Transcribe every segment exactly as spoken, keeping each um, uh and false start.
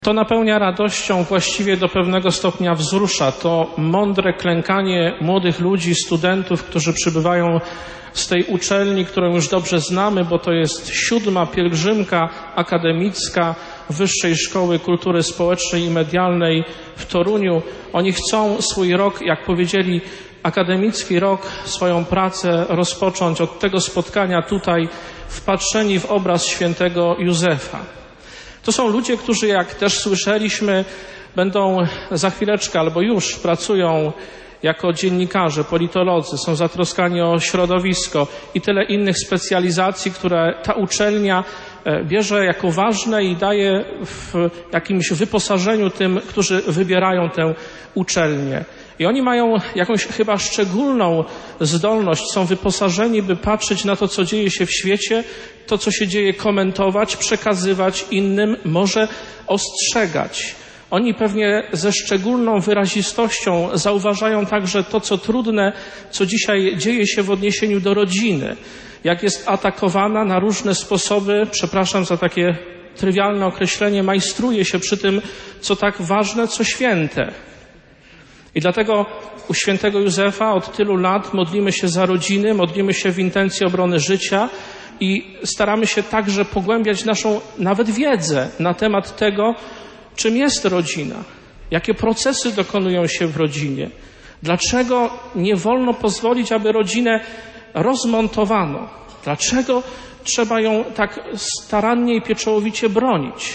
To napełnia radością, właściwie do pewnego stopnia wzrusza. To mądre klękanie młodych ludzi, studentów, którzy przybywają z tej uczelni, którą już dobrze znamy, bo to jest siódma pielgrzymka akademicka Wyższej Szkoły Kultury Społecznej i Medialnej w Toruniu. Oni chcą swój rok, jak powiedzieli, akademicki rok, swoją pracę rozpocząć od tego spotkania tutaj, wpatrzeni w obraz świętego Józefa. To są ludzie, którzy, jak też słyszeliśmy, będą za chwileczkę albo już pracują jako dziennikarze, politolodzy, są zatroskani o środowisko i tyle innych specjalizacji, które ta uczelnia bierze jako ważne i daje w jakimś wyposażeniu tym, którzy wybierają tę uczelnię. I oni mają jakąś chyba szczególną zdolność, są wyposażeni, by patrzeć na to, co dzieje się w świecie, to, co się dzieje, komentować, przekazywać innym, może ostrzegać. Oni pewnie ze szczególną wyrazistością zauważają także to, co trudne, co dzisiaj dzieje się w odniesieniu do rodziny. Jak jest atakowana na różne sposoby, przepraszam za takie trywialne określenie, majstruje się przy tym, co tak ważne, co święte. I dlatego u świętego Józefa od tylu lat modlimy się za rodziny, modlimy się w intencji obrony życia i staramy się także pogłębiać naszą nawet wiedzę na temat tego, czym jest rodzina, jakie procesy dokonują się w rodzinie, dlaczego nie wolno pozwolić, aby rodzinę rozmontowano, dlaczego trzeba ją tak starannie i pieczołowicie bronić.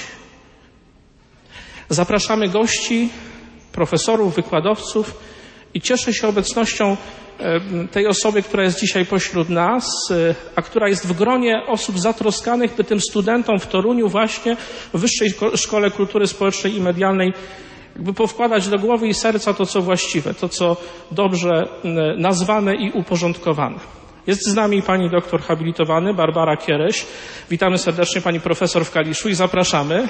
Zapraszamy gości, profesorów, wykładowców i cieszę się obecnością tej osoby, która jest dzisiaj pośród nas, a która jest w gronie osób zatroskanych, by tym studentom w Toruniu właśnie w Wyższej Szkole Kultury Społecznej i Medialnej jakby powkładać do głowy i serca to, co właściwe, to, co dobrze nazwane i uporządkowane. Jest z nami pani doktor habilitowany Barbara Kiereś. Witamy serdecznie pani profesor w Kaliszu i zapraszamy.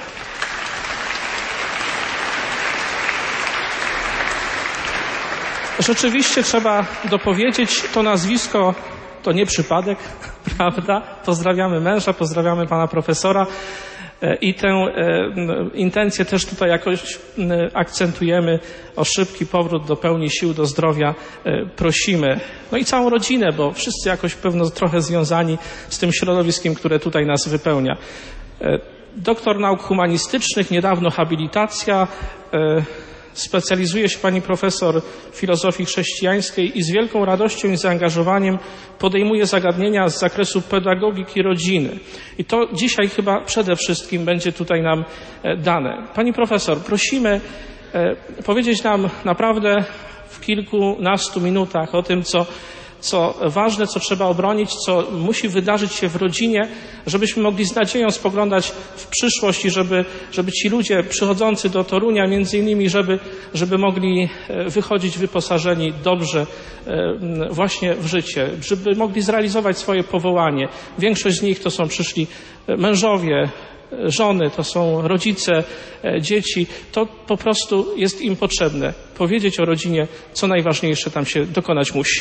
Rzeczywiście trzeba dopowiedzieć, to nazwisko to nie przypadek, prawda? Pozdrawiamy męża, pozdrawiamy pana profesora i tę e, intencję też tutaj jakoś e, akcentujemy. O szybki powrót do pełni sił, do zdrowia e, prosimy. No i całą rodzinę, bo wszyscy jakoś pewno trochę związani z tym środowiskiem, które tutaj nas wypełnia. E, doktor nauk humanistycznych, niedawno habilitacja, e, specjalizuje się pani profesor filozofii chrześcijańskiej i z wielką radością i zaangażowaniem podejmuje zagadnienia z zakresu pedagogiki rodziny. I to dzisiaj chyba przede wszystkim będzie tutaj nam dane. Pani profesor, prosimy powiedzieć nam naprawdę w kilkunastu minutach o tym, co co ważne, co trzeba obronić, co musi wydarzyć się w rodzinie, żebyśmy mogli z nadzieją spoglądać w przyszłość i żeby, żeby ci ludzie przychodzący do Torunia, między innymi, żeby, żeby mogli wychodzić wyposażeni dobrze właśnie w życie, żeby mogli zrealizować swoje powołanie. Większość z nich to są przyszli mężowie, żony, to są rodzice, dzieci. To po prostu jest im potrzebne. Powiedzieć o rodzinie, co najważniejsze tam się dokonać musi.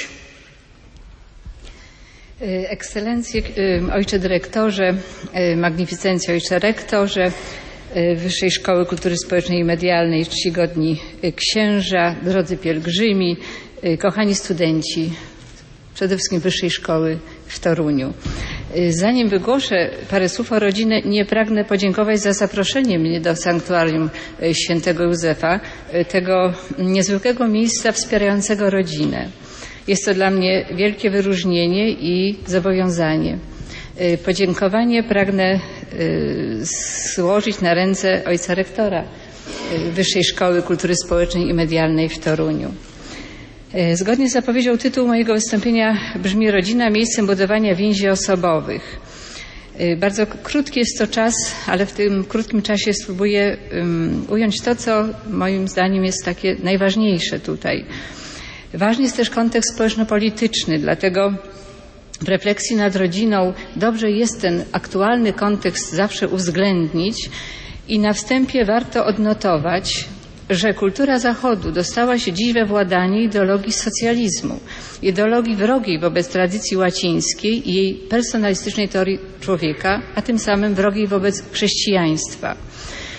Ekscelencje, ojcze dyrektorze, magnificencje ojcze rektorze Wyższej Szkoły Kultury Społecznej i Medialnej, czcigodni księża, drodzy pielgrzymi, kochani studenci, przede wszystkim Wyższej Szkoły w Toruniu. Zanim wygłoszę parę słów o rodzinie, nie pragnę podziękować za zaproszenie mnie do sanktuarium świętego Józefa, tego niezwykłego miejsca wspierającego rodzinę. Jest to dla mnie wielkie wyróżnienie i zobowiązanie. Podziękowanie pragnę złożyć na ręce ojca rektora Wyższej Szkoły Kultury Społecznej i Medialnej w Toruniu. Zgodnie z zapowiedzią tytuł mojego wystąpienia brzmi Rodzina miejscem budowania więzi osobowych. Bardzo krótki jest to czas, ale w tym krótkim czasie spróbuję ująć to, co moim zdaniem jest takie najważniejsze tutaj. Ważny jest też kontekst społeczno-polityczny, dlatego w refleksji nad rodziną dobrze jest ten aktualny kontekst zawsze uwzględnić i na wstępie warto odnotować, że kultura Zachodu dostała się dziś we władanie ideologii socjalizmu, ideologii wrogiej wobec tradycji łacińskiej i jej personalistycznej teorii człowieka, a tym samym wrogiej wobec chrześcijaństwa.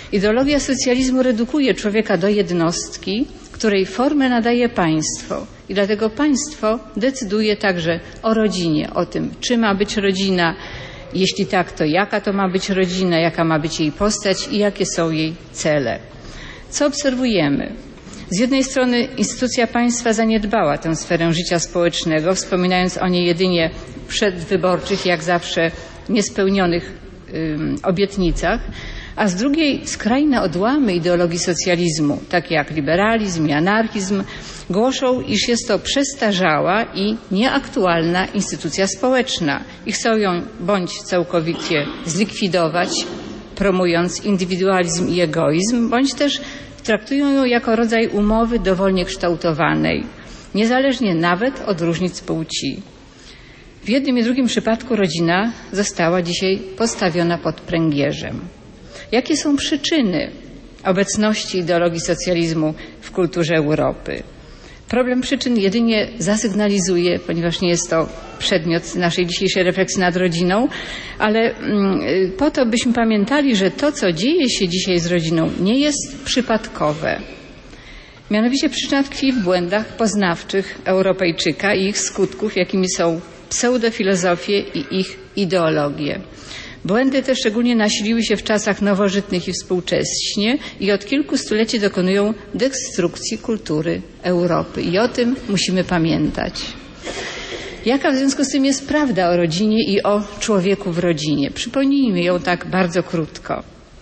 Ideologia socjalizmu redukuje człowieka do jednostki, której formę nadaje państwo. I dlatego państwo decyduje także o rodzinie, o tym, czy ma być rodzina, jeśli tak, to jaka to ma być rodzina, jaka ma być jej postać i jakie są jej cele. Co obserwujemy? Z jednej strony instytucja państwa zaniedbała tę sferę życia społecznego, wspominając o niej jedynie w przedwyborczych, jak zawsze niespełnionych ym, obietnicach, a z drugiej skrajne odłamy ideologii socjalizmu, takie jak liberalizm i anarchizm, głoszą, iż jest to przestarzała i nieaktualna instytucja społeczna i chcą ją bądź całkowicie zlikwidować, promując indywidualizm i egoizm, bądź też traktują ją jako rodzaj umowy dowolnie kształtowanej, niezależnie nawet od różnic płci. W jednym i drugim przypadku rodzina została dzisiaj postawiona pod pręgierzem. Jakie są przyczyny obecności ideologii socjalizmu w kulturze Europy? Problem przyczyn jedynie zasygnalizuje, ponieważ nie jest to przedmiot naszej dzisiejszej refleksji nad rodziną, ale po to, byśmy pamiętali, że to, co dzieje się dzisiaj z rodziną, nie jest przypadkowe. Mianowicie przyczyna tkwi w błędach poznawczych Europejczyka i ich skutków, jakimi są pseudofilozofie i ich ideologie. Błędy te szczególnie nasiliły się w czasach nowożytnych i współcześnie i od kilku stuleci dokonują destrukcji kultury Europy. I o tym musimy pamiętać. Jaka w związku z tym jest prawda o rodzinie i o człowieku w rodzinie? Przypomnijmy ją tak bardzo krótko.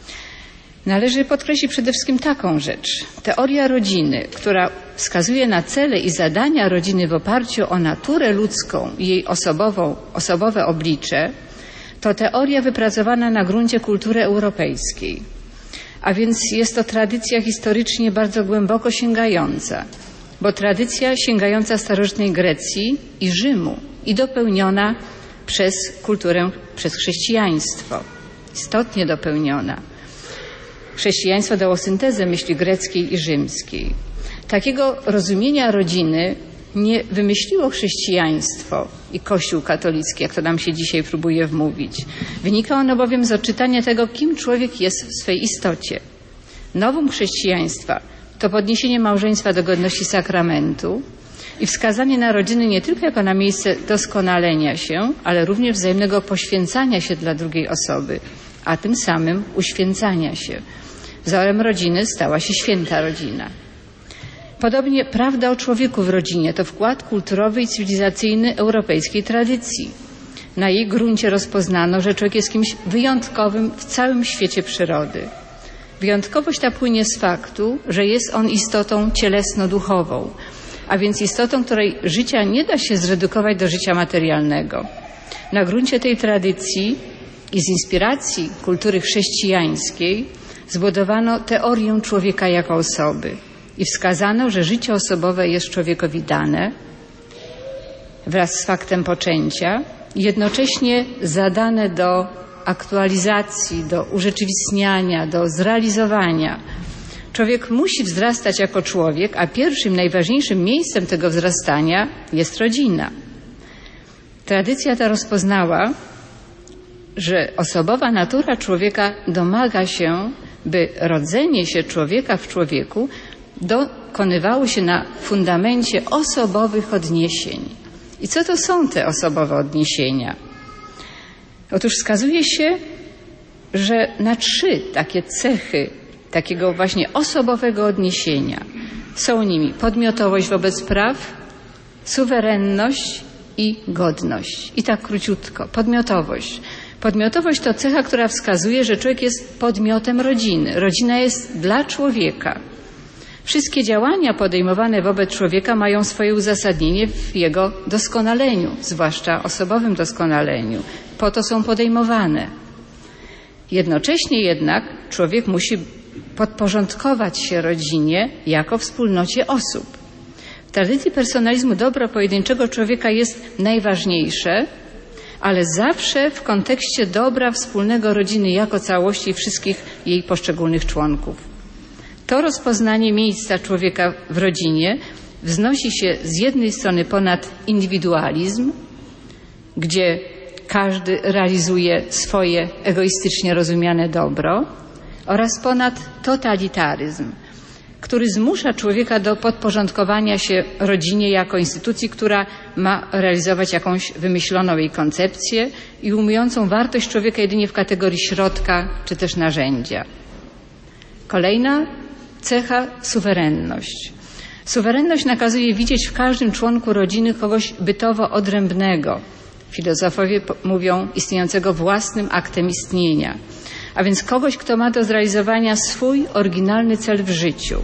Należy podkreślić przede wszystkim taką rzecz. Teoria rodziny, która wskazuje na cele i zadania rodziny w oparciu o naturę ludzką i jej osobową, osobowe oblicze, to teoria wypracowana na gruncie kultury europejskiej. A więc jest to tradycja historycznie bardzo głęboko sięgająca, bo tradycja sięgająca starożytnej Grecji i Rzymu i dopełniona przez kulturę, przez chrześcijaństwo. Istotnie dopełniona. Chrześcijaństwo dało syntezę myśli greckiej i rzymskiej. Takiego rozumienia rodziny nie wymyśliło chrześcijaństwo i Kościół katolicki, jak to nam się dzisiaj próbuje wmówić. Wynika ono bowiem z odczytania tego, kim człowiek jest w swej istocie. Nowum chrześcijaństwa to podniesienie małżeństwa do godności sakramentu i wskazanie na rodziny nie tylko jako na miejsce doskonalenia się, ale również wzajemnego poświęcania się dla drugiej osoby, a tym samym uświęcania się. Wzorem rodziny stała się święta rodzina. Podobnie prawda o człowieku w rodzinie to wkład kulturowy i cywilizacyjny europejskiej tradycji. Na jej gruncie rozpoznano, że człowiek jest kimś wyjątkowym w całym świecie przyrody. Wyjątkowość ta płynie z faktu, że jest on istotą cielesno-duchową, a więc istotą, której życia nie da się zredukować do życia materialnego. Na gruncie tej tradycji i z inspiracji kultury chrześcijańskiej zbudowano teorię człowieka jako osoby i wskazano, że życie osobowe jest człowiekowi dane wraz z faktem poczęcia i jednocześnie zadane do aktualizacji, do urzeczywistniania, do zrealizowania. Człowiek musi wzrastać jako człowiek, a pierwszym, najważniejszym miejscem tego wzrastania jest rodzina. Tradycja ta rozpoznała, że osobowa natura człowieka domaga się, by rodzenie się człowieka w człowieku dokonywało się na fundamencie osobowych odniesień. I co to są te osobowe odniesienia? Otóż wskazuje się, że na trzy takie cechy takiego właśnie osobowego odniesienia są nimi podmiotowość wobec praw, suwerenność i godność. I tak króciutko. Podmiotowość. Podmiotowość to cecha, która wskazuje, że człowiek jest podmiotem rodziny. Rodzina jest dla człowieka. Wszystkie działania podejmowane wobec człowieka mają swoje uzasadnienie w jego doskonaleniu, zwłaszcza osobowym doskonaleniu. Po to są podejmowane. Jednocześnie jednak człowiek musi podporządkować się rodzinie jako wspólnocie osób. W tradycji personalizmu dobro pojedynczego człowieka jest najważniejsze, ale zawsze w kontekście dobra wspólnego rodziny jako całości i wszystkich jej poszczególnych członków. To rozpoznanie miejsca człowieka w rodzinie wznosi się z jednej strony ponad indywidualizm, gdzie każdy realizuje swoje egoistycznie rozumiane dobro, oraz ponad totalitaryzm, który zmusza człowieka do podporządkowania się rodzinie jako instytucji, która ma realizować jakąś wymyśloną jej koncepcję i ujmującą wartość człowieka jedynie w kategorii środka czy też narzędzia. Kolejna cecha – suwerenność. Suwerenność nakazuje widzieć w każdym członku rodziny kogoś bytowo odrębnego. Filozofowie mówią istniejącego własnym aktem istnienia, a więc kogoś, kto ma do zrealizowania swój oryginalny cel w życiu,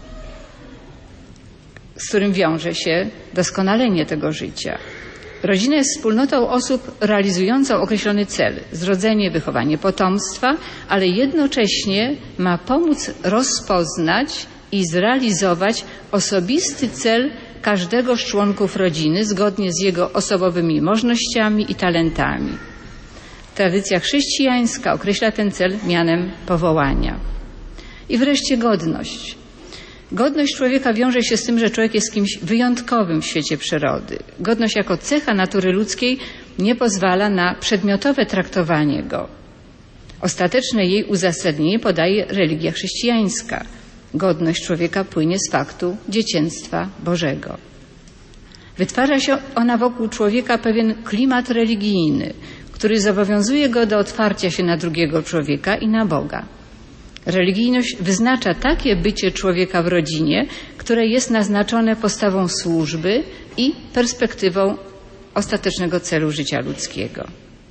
z którym wiąże się doskonalenie tego życia. Rodzina jest wspólnotą osób realizującą określony cel, zrodzenie, wychowanie potomstwa, ale jednocześnie ma pomóc rozpoznać i zrealizować osobisty cel każdego z członków rodziny zgodnie z jego osobowymi możliwościami i talentami. Tradycja chrześcijańska określa ten cel mianem powołania. I wreszcie godność. Godność człowieka wiąże się z tym, że człowiek jest kimś wyjątkowym w świecie przyrody. Godność jako cecha natury ludzkiej nie pozwala na przedmiotowe traktowanie go. Ostateczne jej uzasadnienie podaje religia chrześcijańska. Godność człowieka płynie z faktu dzieciństwa Bożego. Wytwarza się ona wokół człowieka pewien klimat religijny, który zobowiązuje go do otwarcia się na drugiego człowieka i na Boga. Religijność wyznacza takie bycie człowieka w rodzinie, które jest naznaczone postawą służby i perspektywą ostatecznego celu życia ludzkiego.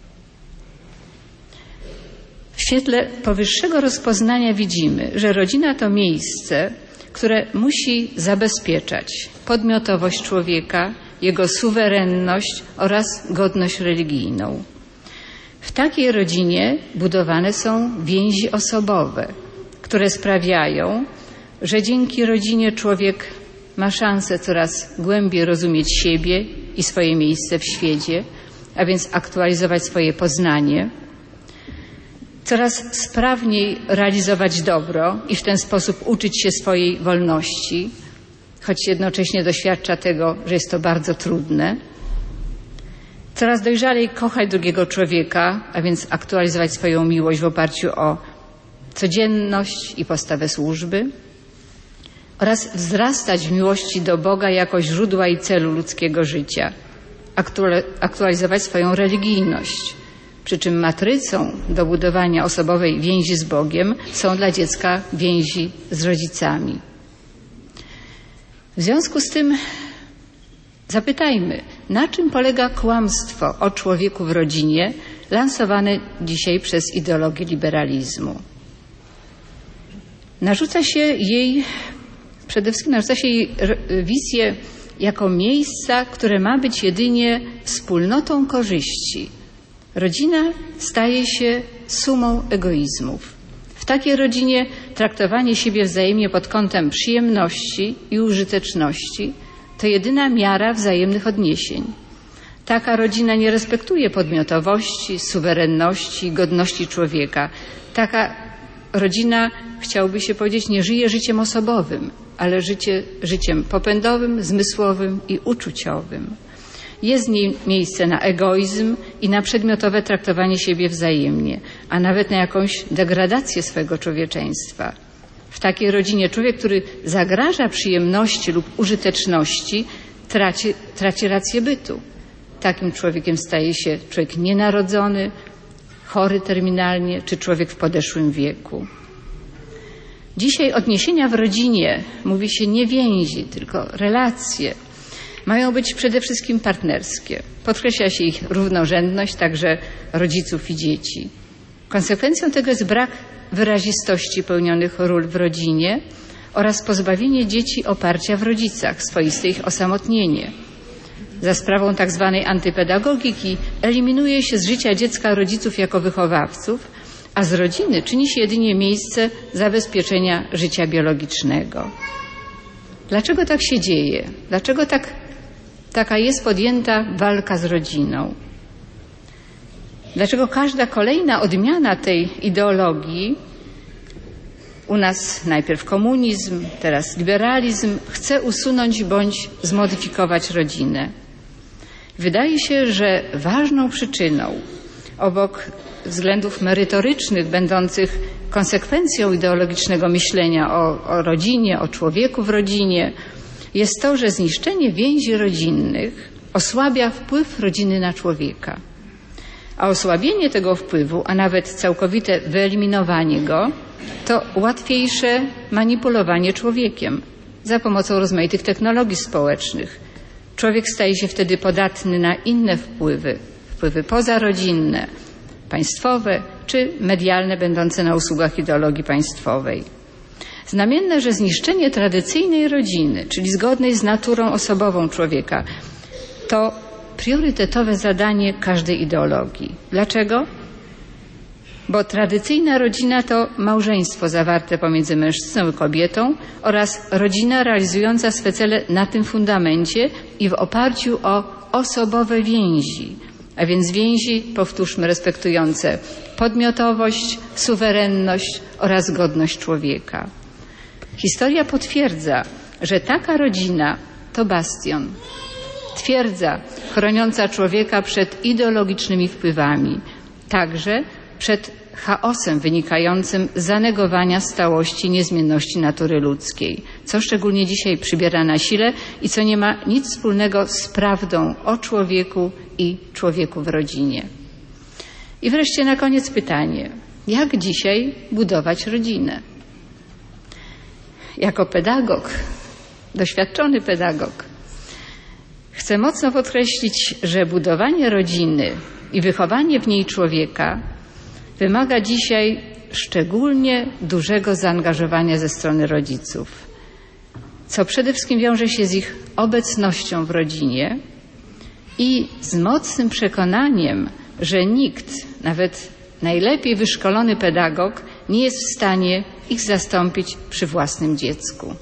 W świetle powyższego rozpoznania widzimy, że rodzina to miejsce, które musi zabezpieczać podmiotowość człowieka, jego suwerenność oraz godność religijną. W takiej rodzinie budowane są więzi osobowe, które sprawiają, że dzięki rodzinie człowiek ma szansę coraz głębiej rozumieć siebie i swoje miejsce w świecie, a więc aktualizować swoje poznanie, coraz sprawniej realizować dobro i w ten sposób uczyć się swojej wolności, choć jednocześnie doświadcza tego, że jest to bardzo trudne. Coraz dojrzalej kochać drugiego człowieka, a więc aktualizować swoją miłość w oparciu o codzienność i postawę służby oraz wzrastać w miłości do Boga jako źródła i celu ludzkiego życia, aktualizować swoją religijność. Przy czym matrycą do budowania osobowej więzi z Bogiem są dla dziecka więzi z rodzicami. W związku z tym zapytajmy, na czym polega kłamstwo o człowieku w rodzinie lansowane dzisiaj przez ideologię liberalizmu? Narzuca się jej, przede wszystkim narzuca się jej wizję jako miejsca, które ma być jedynie wspólnotą korzyści. Rodzina staje się sumą egoizmów. W takiej rodzinie traktowanie siebie wzajemnie pod kątem przyjemności i użyteczności to jedyna miara wzajemnych odniesień. Taka rodzina nie respektuje podmiotowości, suwerenności i godności człowieka. Taka rodzina, chciałoby się powiedzieć, nie żyje życiem osobowym, ale życie, życiem popędowym, zmysłowym i uczuciowym. Jest w niej miejsce na egoizm i na przedmiotowe traktowanie siebie wzajemnie, a nawet na jakąś degradację swojego człowieczeństwa. W takiej rodzinie człowiek, który zagraża przyjemności lub użyteczności, traci, traci rację bytu. Takim człowiekiem staje się człowiek nienarodzony, chory terminalnie, czy człowiek w podeszłym wieku. Dzisiaj odniesienia w rodzinie, mówi się nie więzi, tylko relacje, mają być przede wszystkim partnerskie. Podkreśla się ich równorzędność, także rodziców i dzieci. Konsekwencją tego jest brak wyrazistości pełnionych ról w rodzinie oraz pozbawienie dzieci oparcia w rodzicach, swoiste ich osamotnienie. Za sprawą tak zwanej antypedagogiki eliminuje się z życia dziecka rodziców jako wychowawców, a z rodziny czyni się jedynie miejsce zabezpieczenia życia biologicznego. Dlaczego tak się dzieje? Dlaczego tak, taka jest podjęta walka z rodziną? Dlaczego każda kolejna odmiana tej ideologii, u nas najpierw komunizm, teraz liberalizm, chce usunąć bądź zmodyfikować rodzinę? Wydaje się, że ważną przyczyną, obok względów merytorycznych będących konsekwencją ideologicznego myślenia o, o rodzinie, o człowieku w rodzinie jest to, że zniszczenie więzi rodzinnych osłabia wpływ rodziny na człowieka. A osłabienie tego wpływu, a nawet całkowite wyeliminowanie go, to łatwiejsze manipulowanie człowiekiem za pomocą rozmaitych technologii społecznych. Człowiek staje się wtedy podatny na inne wpływy, wpływy pozarodzinne, państwowe czy medialne, będące na usługach ideologii państwowej. Znamienne, że zniszczenie tradycyjnej rodziny, czyli zgodnej z naturą osobową człowieka, to priorytetowe zadanie każdej ideologii. Dlaczego? Bo tradycyjna rodzina to małżeństwo zawarte pomiędzy mężczyzną i kobietą oraz rodzina realizująca swe cele na tym fundamencie i w oparciu o osobowe więzi, a więc więzi, powtórzmy, respektujące podmiotowość, suwerenność oraz godność człowieka. Historia potwierdza, że taka rodzina to bastion, twierdza chroniąca człowieka przed ideologicznymi wpływami, także przed chaosem wynikającym z zanegowania stałości i niezmienności natury ludzkiej, co szczególnie dzisiaj przybiera na sile i co nie ma nic wspólnego z prawdą o człowieku i człowieku w rodzinie. I wreszcie na koniec pytanie, jak dzisiaj budować rodzinę? Jako pedagog, doświadczony pedagog, chcę mocno podkreślić, że budowanie rodziny i wychowanie w niej człowieka wymaga dzisiaj szczególnie dużego zaangażowania ze strony rodziców, co przede wszystkim wiąże się z ich obecnością w rodzinie i z mocnym przekonaniem, że nikt, nawet najlepiej wyszkolony pedagog, nie jest w stanie ich zastąpić przy własnym dziecku.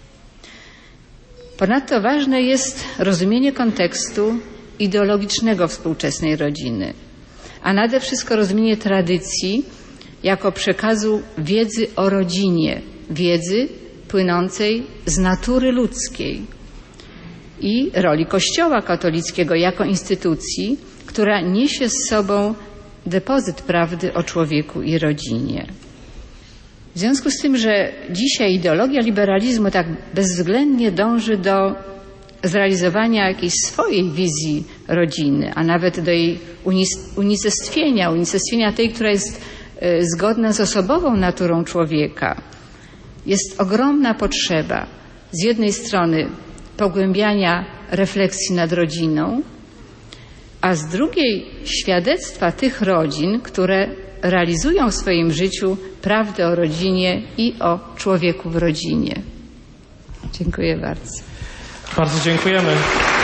Ponadto ważne jest rozumienie kontekstu ideologicznego współczesnej rodziny, a nade wszystko rozumienie tradycji jako przekazu wiedzy o rodzinie, wiedzy płynącej z natury ludzkiej i roli Kościoła katolickiego jako instytucji, która niesie z sobą depozyt prawdy o człowieku i rodzinie. W związku z tym, że dzisiaj ideologia liberalizmu tak bezwzględnie dąży do zrealizowania jakiejś swojej wizji rodziny, a nawet do jej unicestwienia, unicestwienia tej, która jest zgodna z osobową naturą człowieka, jest ogromna potrzeba z jednej strony pogłębiania refleksji nad rodziną, a z drugiej świadectwa tych rodzin, które realizują w swoim życiu prawdę o rodzinie i o człowieku w rodzinie. Dziękuję bardzo. Bardzo dziękujemy.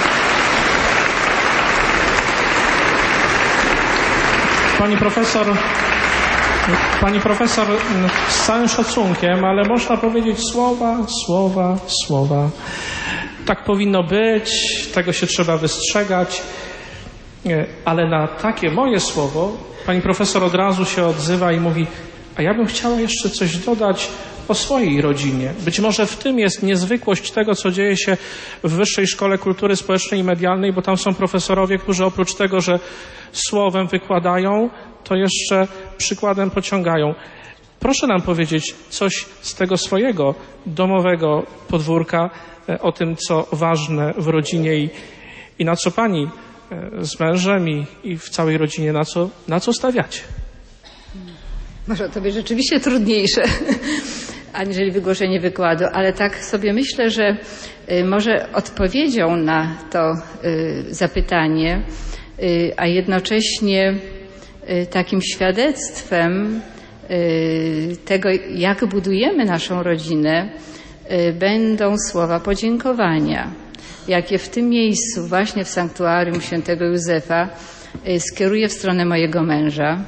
Pani profesor, pani profesor, z całym szacunkiem, ale można powiedzieć słowa, słowa, słowa. Tak powinno być, tego się trzeba wystrzegać, ale na takie moje słowo pani profesor od razu się odzywa i mówi, a ja bym chciała jeszcze coś dodać o swojej rodzinie. Być może w tym jest niezwykłość tego, co dzieje się w Wyższej Szkole Kultury Społecznej i Medialnej, bo tam są profesorowie, którzy oprócz tego, że słowem wykładają, to jeszcze przykładem pociągają. Proszę nam powiedzieć coś z tego swojego domowego podwórka, o tym, co ważne w rodzinie i, i na co pani z mężem i, i w całej rodzinie, na co, na co stawiacie? Może to być rzeczywiście trudniejsze aniżeli wygłoszenie wykładu, ale tak sobie myślę, że może odpowiedzią na to zapytanie, a jednocześnie takim świadectwem tego, jak budujemy naszą rodzinę, będą słowa podziękowania, jakie w tym miejscu, właśnie w sanktuarium świętego Józefa, skieruję w stronę mojego męża,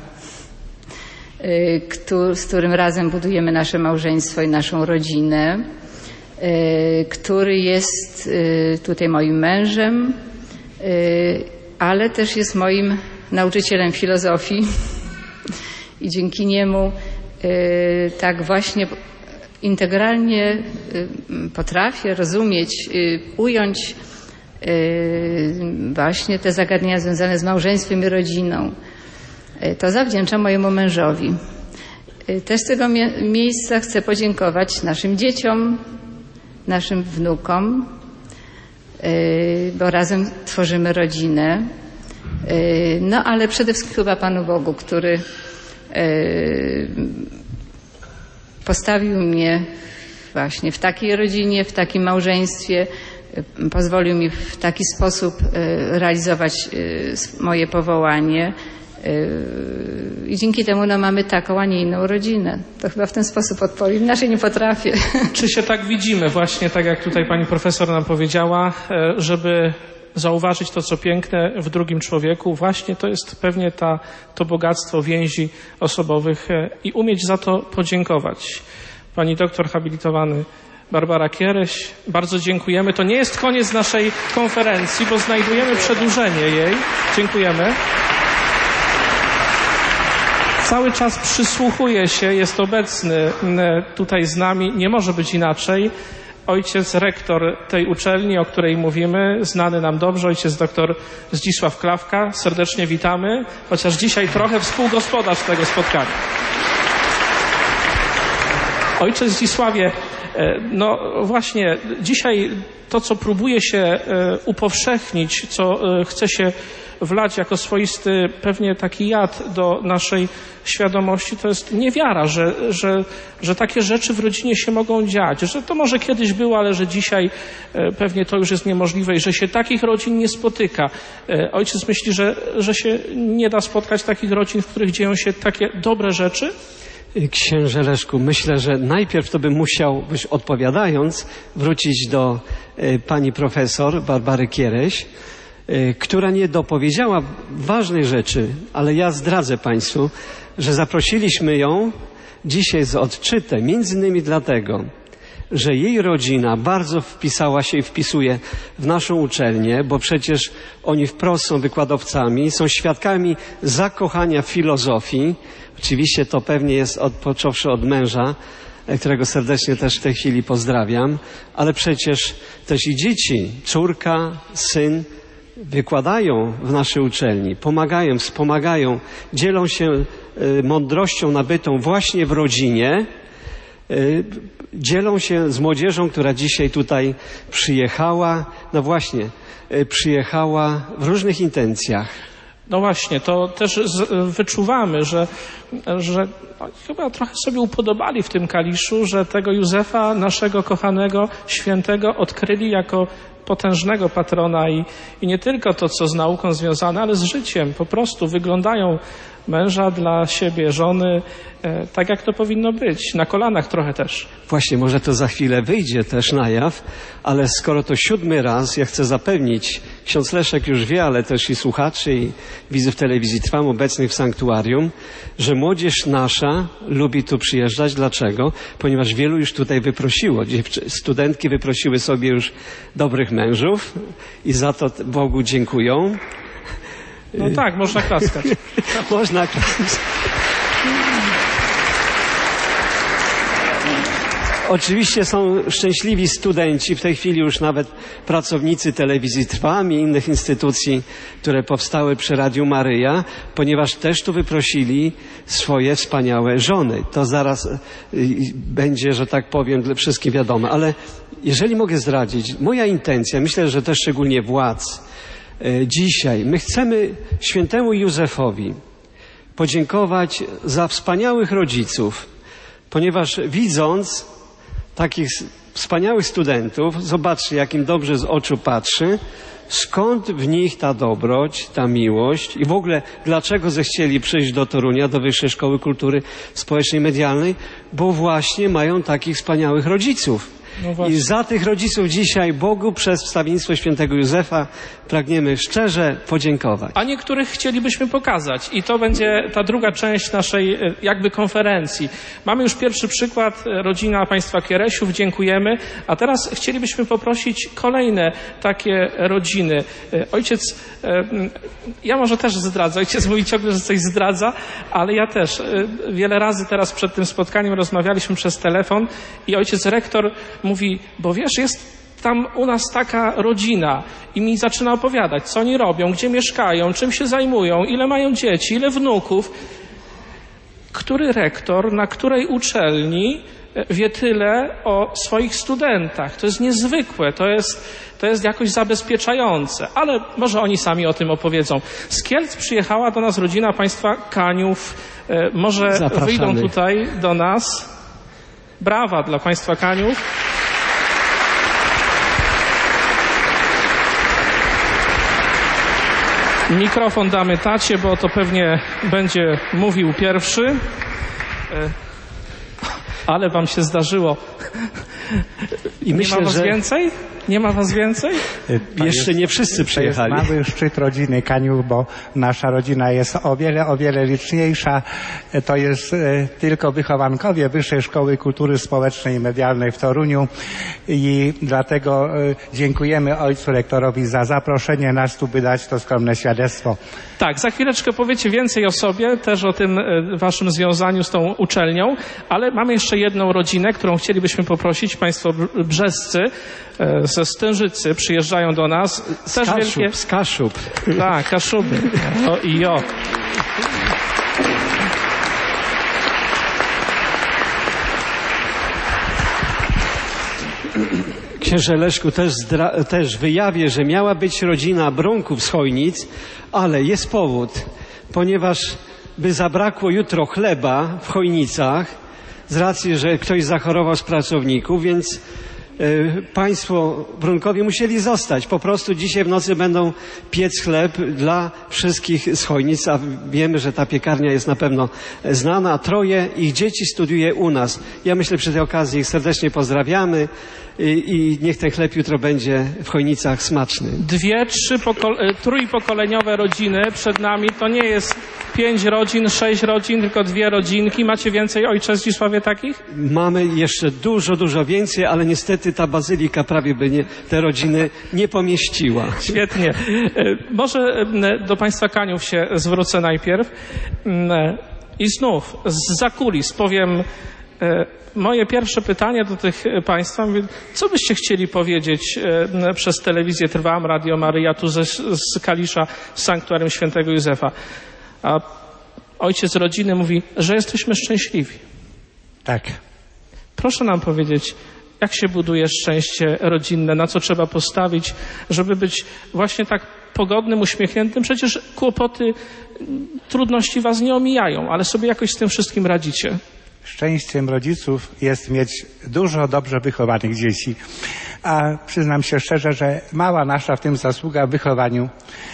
z którym razem budujemy nasze małżeństwo i naszą rodzinę, który jest tutaj moim mężem, ale też jest moim nauczycielem filozofii i dzięki niemu tak właśnie integralnie potrafię rozumieć, ująć właśnie te zagadnienia związane z małżeństwem i rodziną. To zawdzięczam mojemu mężowi. Też z tego mie- miejsca chcę podziękować naszym dzieciom, naszym wnukom, bo razem tworzymy rodzinę. No ale przede wszystkim chyba Panu Bogu, który postawił mnie właśnie w takiej rodzinie, w takim małżeństwie, pozwolił mi w taki sposób realizować moje powołanie. I dzięki temu no, mamy taką, a nie inną rodzinę. To chyba w ten sposób odpowiem. Inaczej nie potrafię. Czy się tak widzimy właśnie, tak jak tutaj pani profesor nam powiedziała, żeby zauważyć to, co piękne w drugim człowieku? Właśnie to jest pewnie ta, to bogactwo więzi osobowych i umieć za to podziękować. Pani doktor habilitowany Barbara Kiereś, bardzo dziękujemy. To nie jest koniec naszej konferencji, bo znajdujemy przedłużenie jej. Dziękujemy. Cały czas przysłuchuje się, jest obecny tutaj z nami, nie może być inaczej. Ojciec rektor tej uczelni, o której mówimy, znany nam dobrze, ojciec doktor Zdzisław Klawka. Serdecznie witamy, chociaż dzisiaj trochę współgospodarz tego spotkania. Ojcze Zdzisławie, no właśnie dzisiaj to, co próbuje się upowszechnić, co chce się wlać jako swoisty pewnie taki jad do naszej świadomości, to jest niewiara, że, że, że takie rzeczy w rodzinie się mogą dziać, że to może kiedyś było, ale że dzisiaj pewnie to już jest niemożliwe i że się takich rodzin nie spotyka. Ojciec myśli, że, że się nie da spotkać takich rodzin, w których dzieją się takie dobre rzeczy? Księże Leszku, myślę, że najpierw to bym musiał, odpowiadając, wrócić do y, pani profesor Barbary Kiereś, y, która nie dopowiedziała ważnej rzeczy, ale ja zdradzę państwu, że zaprosiliśmy ją dzisiaj z odczytem, między innymi dlatego, że jej rodzina bardzo wpisała się i wpisuje w naszą uczelnię, bo przecież oni wprost są wykładowcami, są świadkami zakochania w filozofii. Oczywiście to pewnie jest od, począwszy od męża, którego serdecznie też w tej chwili pozdrawiam, ale przecież też i dzieci, córka, syn wykładają w naszej uczelni, pomagają, wspomagają, dzielą się y, mądrością nabytą właśnie w rodzinie, y, dzielą się z młodzieżą, która dzisiaj tutaj przyjechała, no właśnie, y, przyjechała w różnych intencjach. No właśnie, to też z, wyczuwamy, że, że no, chyba trochę sobie upodobali w tym Kaliszu, że tego Józefa, naszego kochanego, świętego, odkryli jako potężnego patrona i, i nie tylko to, co z nauką związane, ale z życiem. Po prostu wyglądają męża dla siebie, żony, e, tak jak to powinno być. Na kolanach trochę też. Właśnie, może to za chwilę wyjdzie też na jaw, ale skoro to siódmy raz, ja chcę zapewnić, ksiądz Leszek już wie, ale też i słuchaczy i widzów telewizji Trwam obecnych w sanktuarium, że młodzież nasza lubi tu przyjeżdżać. Dlaczego? Ponieważ wielu już tutaj wyprosiło. Studentki wyprosiły sobie już dobrych mężów i za to Bogu dziękują. No tak, można klaskać. Można klaskać. Oczywiście są szczęśliwi studenci, w tej chwili już nawet pracownicy telewizji Trwam i innych instytucji, które powstały przy Radiu Maryja, ponieważ też tu wyprosili swoje wspaniałe żony. To zaraz y, będzie, że tak powiem, dla wszystkich wiadomo. Ale jeżeli mogę zdradzić, moja intencja, myślę, że też szczególnie władz, y, dzisiaj my chcemy świętemu Józefowi podziękować za wspaniałych rodziców, ponieważ widząc takich wspaniałych studentów, zobaczcie, jak im dobrze z oczu patrzy, skąd w nich ta dobroć, ta miłość i w ogóle dlaczego zechcieli przyjść do Torunia, do Wyższej Szkoły Kultury Społecznej i Medialnej, bo właśnie mają takich wspaniałych rodziców. No I za tych rodziców dzisiaj Bogu przez wstawiennictwo świętego Józefa pragniemy szczerze podziękować. A niektórych chcielibyśmy pokazać i to będzie ta druga część naszej jakby konferencji. Mamy już pierwszy przykład, rodzina państwa Kieresiów, dziękujemy, a teraz chcielibyśmy poprosić kolejne takie rodziny. Ojciec, ja może też zdradzę, ojciec mówi ciągle, że coś zdradza, ale ja też. Wiele razy teraz przed tym spotkaniem rozmawialiśmy przez telefon i ojciec rektor mówi, bo wiesz, jest tam u nas taka rodzina i mi zaczyna opowiadać, co oni robią, gdzie mieszkają, czym się zajmują, ile mają dzieci, ile wnuków. który rektor na której uczelni wie tyle o swoich studentach. To jest niezwykłe, to jest, to jest jakoś zabezpieczające, ale może oni sami o tym opowiedzą. Z Kielc przyjechała do nas rodzina państwa Kaniów. E, może Zapraszamy. wyjdą tutaj do nas. Brawa dla państwa Kaniów. Mikrofon damy tacie, bo to pewnie będzie mówił pierwszy. E, Ale wam się zdarzyło. I myślę, nie ma was że więcej? Nie ma was więcej? To jeszcze jest, nie wszyscy przyjechali. To jest mały szczyt rodziny Kaniów, bo nasza rodzina jest o wiele, o wiele liczniejsza. To jest e, tylko wychowankowie Wyższej Szkoły Kultury Społecznej i Medialnej w Toruniu i dlatego e, dziękujemy ojcu rektorowi za zaproszenie nas tu, by dać to skromne świadectwo. Tak, za chwileczkę powiecie więcej o sobie, też o tym e, waszym związaniu z tą uczelnią, ale mamy jeszcze jedną rodzinę, którą chcielibyśmy poprosić. Państwo br- brzescy e, ze Stężycy przyjeżdżają do nas. Z Też Kaszub, wielkie... z Kaszub. Tak, Kaszuby. O i o. Księże Leszku, też, zdra- też wyjawię, że miała być rodzina Brunków z Chojnic, ale jest powód, ponieważ by zabrakło jutro chleba w Chojnicach, z racji, że ktoś zachorował z pracowników, więc e, państwo Brunkowie musieli zostać. Po prostu dzisiaj w nocy będą piec chleb dla wszystkich z Chojnic, a wiemy, że ta piekarnia jest na pewno znana. Troje ich dzieci studiuje u nas. Ja myślę, przy tej okazji ich serdecznie pozdrawiamy i, i niech ten chleb jutro będzie w Chojnicach smaczny. Dwie, trzy poko- trójpokoleniowe rodziny przed nami. To nie jest pięć rodzin, sześć rodzin, tylko dwie rodzinki. Macie więcej, ojcze Zdzisławie, takich? Mamy jeszcze dużo, dużo więcej, ale niestety ta bazylika prawie by nie, te rodziny nie pomieściła. Świetnie. E, Może e, do państwa Kaniów się zwrócę najpierw. E, I znów z zakulis powiem e, moje pierwsze pytanie do tych państwa. Mówię, co byście chcieli powiedzieć e, przez telewizję Trwam, Radio Maryja, tu ze, z Kalisza, z Sanktuarium Świętego Józefa? A ojciec rodziny mówi, że jesteśmy szczęśliwi. Tak. Proszę nam powiedzieć, jak się buduje szczęście rodzinne, na co trzeba postawić, żeby być właśnie tak pogodnym, uśmiechniętym. Przecież kłopoty, trudności was nie omijają, ale sobie jakoś z tym wszystkim radzicie. Szczęściem rodziców jest mieć dużo dobrze wychowanych dzieci. A przyznam się szczerze, że mała nasza w tym zasługa w wychowaniu.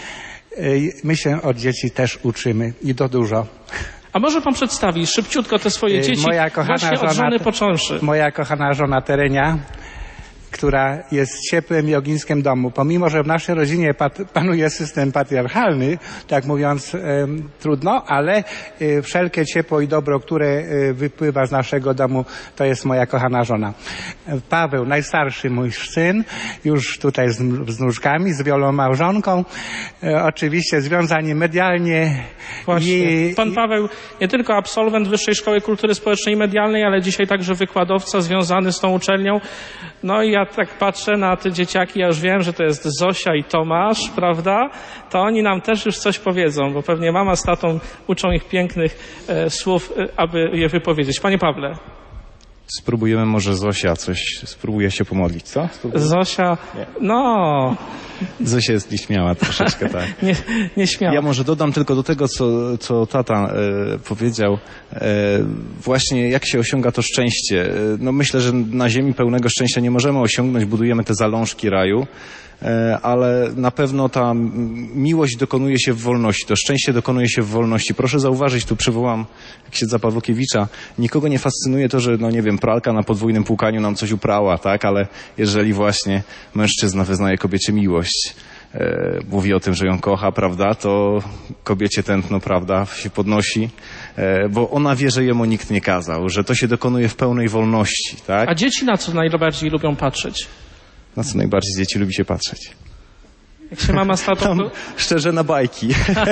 My się od dzieci też uczymy i to dużo. A może pan przedstawi szybciutko te swoje dzieci, Moja kochana właśnie od żona, żony począwszy. Moja kochana żona Terenia, która jest ciepłym i ogniskiem domu. Pomimo, że w naszej rodzinie pat, panuje system patriarchalny, tak mówiąc e, trudno, ale e, wszelkie ciepło i dobro, które e, wypływa z naszego domu, to jest moja kochana żona. Paweł, najstarszy mój syn, już tutaj z, z nóżkami, z wiolą małżonką, e, oczywiście związani medialnie. Właśnie. I, Pan Paweł, nie tylko absolwent Wyższej Szkoły Kultury Społecznej i Medialnej, ale dzisiaj także wykładowca związany z tą uczelnią. No i ja tak patrzę na te dzieciaki, ja już wiem, że to jest Zosia i Tomasz, prawda? To oni nam też już coś powiedzą, bo pewnie mama z tatą uczą ich pięknych e, słów, e, aby je wypowiedzieć. Panie Pawle. Spróbujemy może Zosia coś, spróbuje się pomodlić, co? Spróbujemy. Zosia, no, Zosia jest nieśmiała troszeczkę, tak. nie, nie śmiało. Ja może dodam tylko do tego, co, co tata e, powiedział, e, właśnie jak się osiąga to szczęście. E, no myślę, że na ziemi pełnego szczęścia nie możemy osiągnąć, budujemy te zalążki raju, e, ale na pewno ta miłość dokonuje się w wolności, to szczęście dokonuje się w wolności. Proszę zauważyć, tu przywołam księdza Pawłukiewicza, nikogo nie fascynuje to, że no nie wiem, pralka na podwójnym płukaniu nam coś uprała, tak, ale jeżeli właśnie mężczyzna wyznaje kobiecie miłość, e, mówi o tym, że ją kocha, prawda, to kobiecie tętno, prawda, się podnosi, e, bo ona wie, że jemu nikt nie kazał, że to się dokonuje w pełnej wolności, tak? A dzieci na co najbardziej lubią patrzeć? Na co najbardziej dzieci lubi się patrzeć? Jak się mama z tatą... Tam, to- szczerze, na bajki.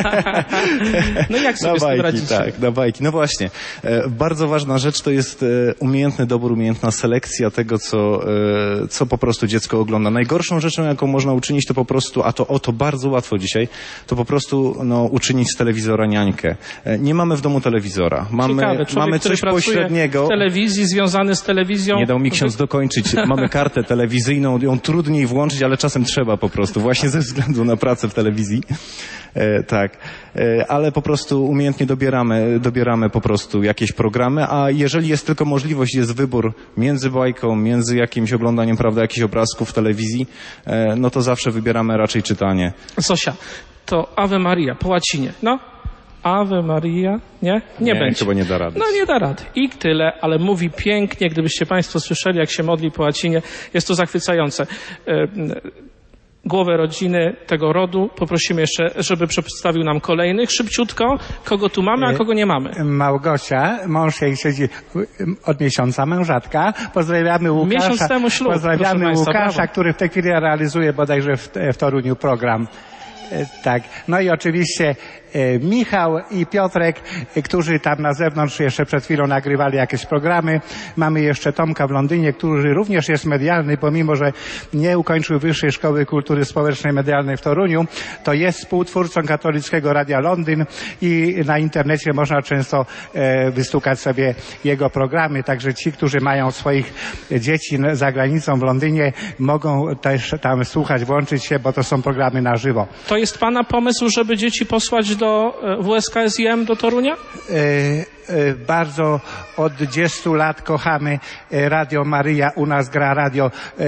No jak sobie Na z tym bajki, radzicie? tak, na bajki. No właśnie. E, bardzo ważna rzecz to jest e, umiejętny dobór, umiejętna selekcja tego, co, e, co po prostu dziecko ogląda. Najgorszą rzeczą, jaką można uczynić, to po prostu, a to o to bardzo łatwo dzisiaj, to po prostu no, uczynić z telewizora niańkę. E, nie mamy w domu telewizora. Mamy, Ciekawe, człowiek, mamy który coś pracuje pośredniego. w telewizji, związany z telewizją... Nie dał mi ksiądz dokończyć. Mamy kartę telewizyjną, ją trudniej włączyć, ale czasem trzeba po prostu, właśnie ze względu na pracę w telewizji. E, tak. E, ale po prostu umiejętnie dobieramy, dobieramy po prostu jakieś programy, a jeżeli jest tylko możliwość, jest wybór między bajką, między jakimś oglądaniem, prawda, jakichś obrazków w telewizji, e, no to zawsze wybieramy raczej czytanie. Zosia, to Ave Maria po łacinie. No, Ave Maria, nie? Nie, Nie, będzie. chyba nie da rady. No nie da rady. I tyle, ale mówi pięknie, gdybyście Państwo słyszeli, jak się modli po łacinie, jest to zachwycające. E, Głowę rodziny tego rodu poprosimy jeszcze, żeby przedstawił nam kolejnych. Szybciutko, kogo tu mamy, a kogo nie mamy. Małgosia, mąż jej siedzi od miesiąca, mężatka. Pozdrawiamy Łukasza. Miesiąc temu ślub, Pozdrawiamy proszę państwa, Łukasza, brawo. który w tej chwili realizuje bodajże w, w Toruniu program. E, Tak. No i oczywiście e, Michał i Piotrek, e, którzy tam na zewnątrz jeszcze przed chwilą nagrywali jakieś programy. Mamy jeszcze Tomka w Londynie, który również jest medialny, pomimo że nie ukończył Wyższej Szkoły Kultury Społecznej Medialnej w Toruniu, to jest współtwórcą Katolickiego Radia Londyn i na internecie można często e, wystukać sobie jego programy. Także ci, którzy mają swoich dzieci za granicą w Londynie, mogą też tam słuchać, włączyć się, bo to są programy na żywo. To jest Pana pomysł, żeby dzieci posłać do e, W S K S I M do Torunia? E, e, bardzo od dwudziestu lat kochamy e, Radio Maryja. U nas gra radio. E,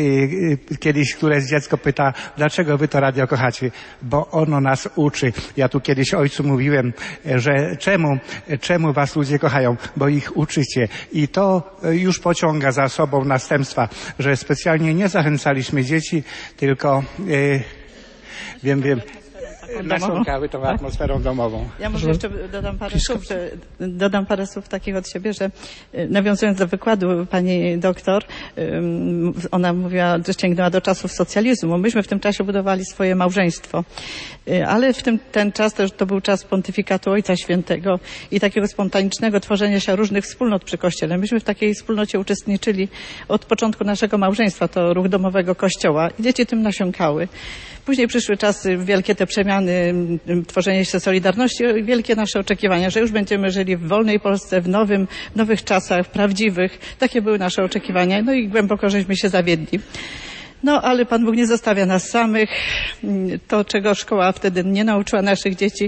e, kiedyś któreś dziecko pyta, dlaczego wy to radio kochacie? Bo ono nas uczy. Ja tu kiedyś ojcu mówiłem, e, że czemu, e, czemu was ludzie kochają? Bo ich uczycie. I to e, już pociąga za sobą następstwa, że specjalnie nie zachęcaliśmy dzieci, tylko e, wiem, wiem, nasiąkały tą atmosferą domową. Ja może jeszcze dodam parę słów, że dodam parę słów takich od siebie, że y, nawiązując do wykładu pani doktor, ym, ona mówiła, że sięgnęła do czasów socjalizmu. Myśmy w tym czasie budowali swoje małżeństwo, y, ale w tym, ten czas też to był czas pontyfikatu Ojca Świętego i takiego spontanicznego tworzenia się różnych wspólnot przy Kościele. Myśmy w takiej wspólnocie uczestniczyli od początku naszego małżeństwa, to ruch domowego Kościoła i dzieci tym nasiąkały. Później przyszły czasy, wielkie te przemiany, tworzenie się Solidarności, wielkie nasze oczekiwania, że już będziemy żyli w wolnej Polsce, w nowym, w nowych czasach, prawdziwych. Takie były nasze oczekiwania, no i głęboko żeśmy się zawiedli. No, ale Pan Bóg nie zostawia nas samych. To, czego szkoła wtedy nie nauczyła naszych dzieci,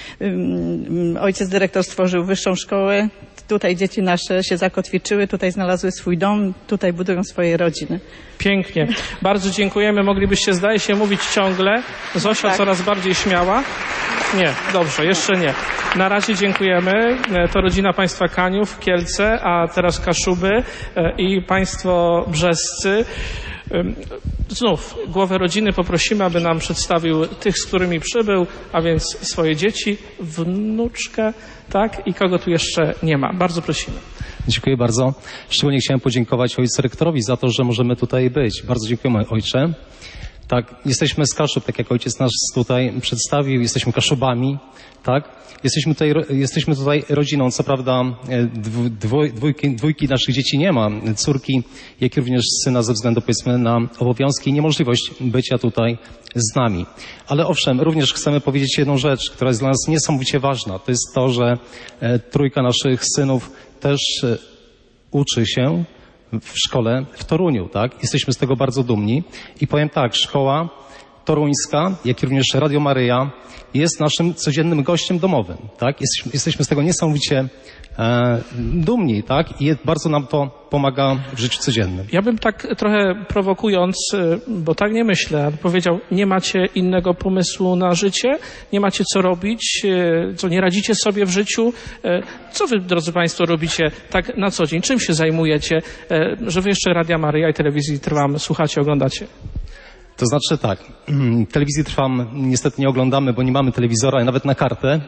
ojciec dyrektor stworzył wyższą szkołę. Tutaj dzieci nasze się zakotwiczyły, tutaj znalazły swój dom, tutaj budują swoje rodziny. Pięknie. Bardzo dziękujemy. Moglibyście, zdaje się, mówić ciągle. Zosia Tak. coraz bardziej śmiała. Nie, dobrze, jeszcze nie. Na razie dziękujemy. To rodzina państwa Kaniów, Kielce, a teraz Kaszuby i państwo brzescy. Znów głowę rodziny poprosimy, aby nam przedstawił tych, z którymi przybył, a więc swoje dzieci, wnuczkę, tak? I kogo tu jeszcze nie ma. Bardzo prosimy. Dziękuję bardzo. Szczególnie chciałem podziękować ojcu rektorowi za to, że możemy tutaj być. Bardzo dziękujemy, ojcze. Tak, jesteśmy z Kaszub, tak jak ojciec nas tutaj przedstawił, jesteśmy Kaszubami, tak? Jesteśmy tutaj, jesteśmy tutaj rodziną, co prawda dwu, dwój, dwójki, dwójki naszych dzieci nie ma, córki, jak i również syna ze względu, powiedzmy, na obowiązki i niemożliwość bycia tutaj z nami. Ale owszem, również chcemy powiedzieć jedną rzecz, która jest dla nas niesamowicie ważna. To jest to, że e, trójka naszych synów też e, uczy się w szkole w Toruniu, tak? Jesteśmy z tego bardzo dumni. I powiem tak, szkoła toruńska, jak i również Radio Maryja jest naszym codziennym gościem domowym, tak? Jesteśmy, jesteśmy z tego niesamowicie e, dumni, tak? I bardzo nam to pomaga w życiu codziennym. Ja bym tak trochę prowokując, bo tak nie myślę, powiedział, nie macie innego pomysłu na życie, nie macie co robić, co nie radzicie sobie w życiu. Co wy, drodzy Państwo, robicie tak na co dzień? Czym się zajmujecie, że wy jeszcze Radia Maryja i telewizji Trwam słuchacie, oglądacie? To znaczy tak, telewizji Trwam niestety nie oglądamy, bo nie mamy telewizora nawet na kartę.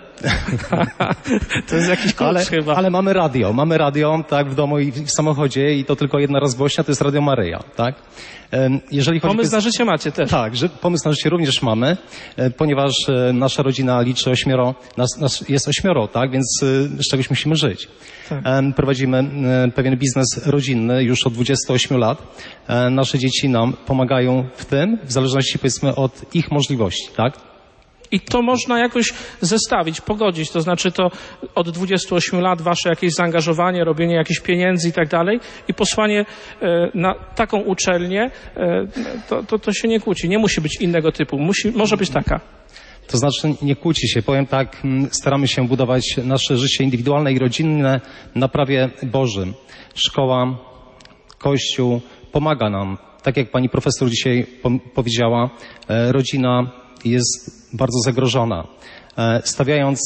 To jest jakiś klucz ale, chyba. ale mamy radio, mamy radio, tak, w domu i w samochodzie i to tylko jedna rozgłośnia, to jest Radio Maryja, tak. Jeżeli chodzi Pomysł na życie macie też. Tak, że pomysł na życie również mamy, ponieważ nasza rodzina liczy ośmioro, nas, nas jest ośmioro, tak, więc z czegoś musimy żyć. Tak. Prowadzimy pewien biznes rodzinny już od dwudziestu ośmiu lat. Nasze dzieci nam pomagają w tym, w zależności powiedzmy od ich możliwości, tak? I to można jakoś zestawić, pogodzić, to znaczy to od dwudziestu ośmiu lat wasze jakieś zaangażowanie, robienie jakichś pieniędzy i tak dalej i posłanie e, na taką uczelnię, e, to, to, to się nie kłóci, nie musi być innego typu, musi, może być taka. To znaczy nie kłóci się, powiem tak, staramy się budować nasze życie indywidualne i rodzinne na prawie Bożym. Szkoła, Kościół pomaga nam, tak jak pani profesor dzisiaj powiedziała, e, rodzina jest bardzo zagrożona. Stawiając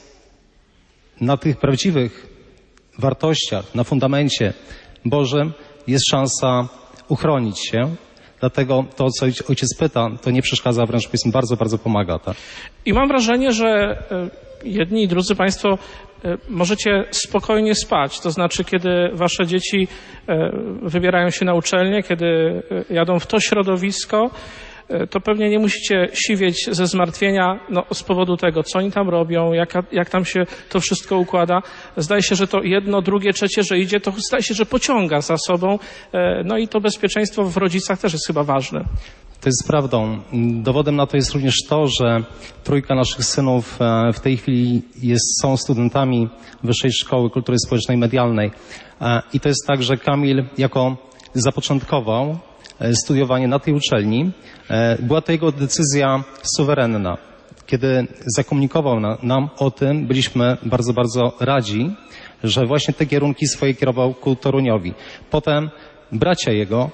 na tych prawdziwych wartościach, na fundamencie Bożym, jest szansa uchronić się. Dlatego to, co ojciec pyta, to nie przeszkadza, wręcz powiedzmy bardzo, bardzo pomaga. Tak? I mam wrażenie, że jedni i drudzy państwo możecie spokojnie spać. To znaczy, kiedy wasze dzieci wybierają się na uczelnię, kiedy jadą w to środowisko, to pewnie nie musicie siwieć ze zmartwienia no, z powodu tego, co oni tam robią, jak, jak tam się to wszystko układa. Zdaje się, że to jedno, drugie, trzecie, że idzie, to zdaje się, że pociąga za sobą. No i to bezpieczeństwo w rodzicach też jest chyba ważne. To jest prawdą. Dowodem na to jest również to, że trójka naszych synów w tej chwili jest, są studentami Wyższej Szkoły Kultury Społecznej i Medialnej. I to jest tak, że Kamil jako zapoczątkował studiowanie na tej uczelni. Była to jego decyzja suwerenna. Kiedy zakomunikował na, nam o tym, byliśmy bardzo, bardzo radzi, że właśnie te kierunki swoje kierował ku Toruniowi. Potem bracia jego,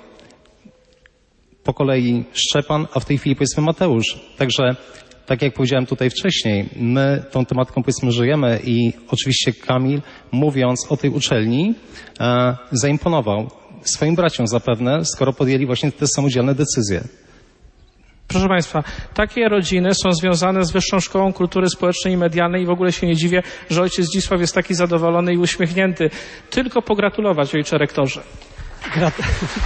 po kolei Szczepan, a w tej chwili powiedzmy Mateusz. Także, tak jak powiedziałem tutaj wcześniej, my tą tematyką powiedzmy żyjemy i oczywiście Kamil, mówiąc o tej uczelni, e, zaimponował swoim braciom zapewne, skoro podjęli właśnie te samodzielne decyzje. Proszę państwa, takie rodziny są związane z Wyższą Szkołą Kultury Społecznej i Medialnej i w ogóle się nie dziwię, że ojciec Zdzisław jest taki zadowolony i uśmiechnięty. Tylko pogratulować, ojcze rektorze. Grat-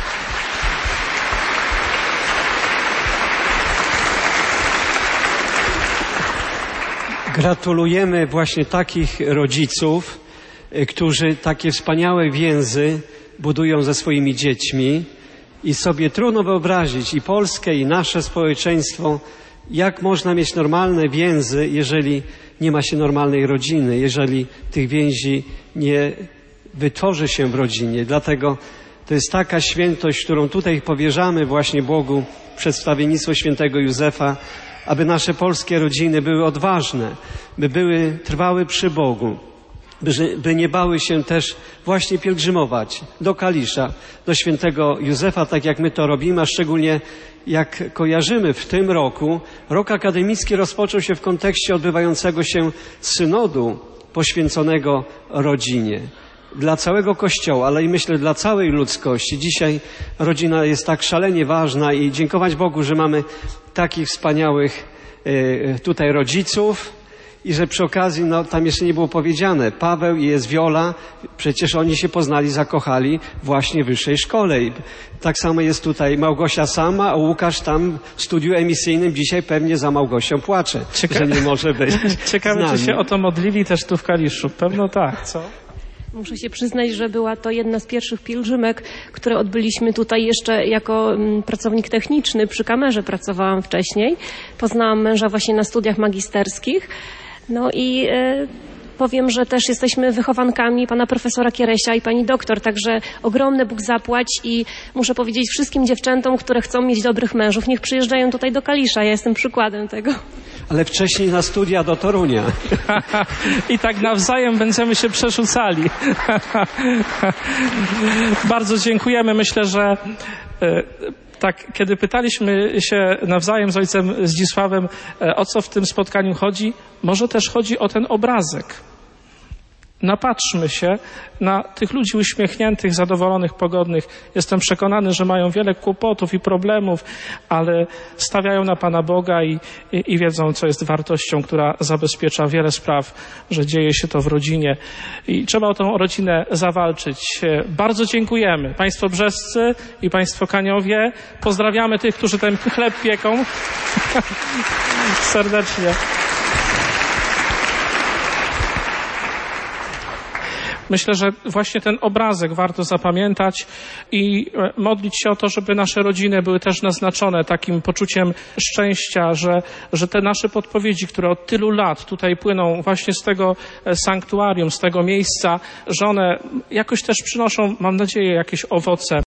Gratulujemy właśnie takich rodziców, którzy takie wspaniałe więzy budują ze swoimi dziećmi i sobie trudno wyobrazić i Polskę, i nasze społeczeństwo, jak można mieć normalne więzy, jeżeli nie ma się normalnej rodziny, jeżeli tych więzi nie wytworzy się w rodzinie. Dlatego to jest taka świętość, którą tutaj powierzamy właśnie Bogu przez wstawiennictwo świętego Józefa, aby nasze polskie rodziny były odważne, by były trwały przy Bogu, by, by nie bały się też właśnie pielgrzymować do Kalisza, do świętego Józefa, tak jak my to robimy, a szczególnie jak kojarzymy w tym roku, rok akademicki rozpoczął się w kontekście odbywającego się synodu poświęconego rodzinie. Dla całego Kościoła, ale i myślę dla całej ludzkości. Dzisiaj rodzina jest tak szalenie ważna i dziękować Bogu, że mamy takich wspaniałych y, tutaj rodziców i że przy okazji, no tam jeszcze nie było powiedziane, Paweł i jest Wiola, przecież oni się poznali, zakochali właśnie w wyższej szkole. I tak samo jest tutaj Małgosia sama, a Łukasz tam w studiu emisyjnym dzisiaj pewnie za Małgosią płacze, Cieka- że nie może być. Ciekawe, czy się o to modlili też tu w Kaliszu. Pewno tak, co? Muszę się przyznać, że była to jedna z pierwszych pielgrzymek, które odbyliśmy tutaj jeszcze jako mm, pracownik techniczny. Przy kamerze pracowałam wcześniej. Poznałam męża właśnie na studiach magisterskich. No i y, powiem, że też jesteśmy wychowankami pana profesora Kieresia i pani doktor, także ogromny Bóg zapłać i muszę powiedzieć wszystkim dziewczętom, które chcą mieć dobrych mężów, niech przyjeżdżają tutaj do Kalisza. Ja jestem przykładem tego. Ale wcześniej na studia do Torunia. I tak nawzajem będziemy się przerzucali. Bardzo dziękujemy. Myślę, że tak, kiedy pytaliśmy się nawzajem z ojcem Zdzisławem, o co w tym spotkaniu chodzi, może też chodzi o ten obrazek. napatrzmy się na tych ludzi uśmiechniętych, zadowolonych, pogodnych. Jestem przekonany, że mają wiele kłopotów i problemów, ale stawiają na Pana Boga i, i, i wiedzą, co jest wartością, która zabezpiecza wiele spraw, że dzieje się to w rodzinie i trzeba o tą rodzinę zawalczyć. Bardzo dziękujemy. Państwo brzescy i Państwo Kaniowie. Pozdrawiamy tych, którzy ten chleb pieką. Serdecznie. Myślę, że właśnie ten obrazek warto zapamiętać i modlić się o to, żeby nasze rodziny były też naznaczone takim poczuciem szczęścia, że, że te nasze podpowiedzi, które od tylu lat tutaj płyną właśnie z tego sanktuarium, z tego miejsca, że one jakoś też przynoszą, mam nadzieję, jakieś owoce.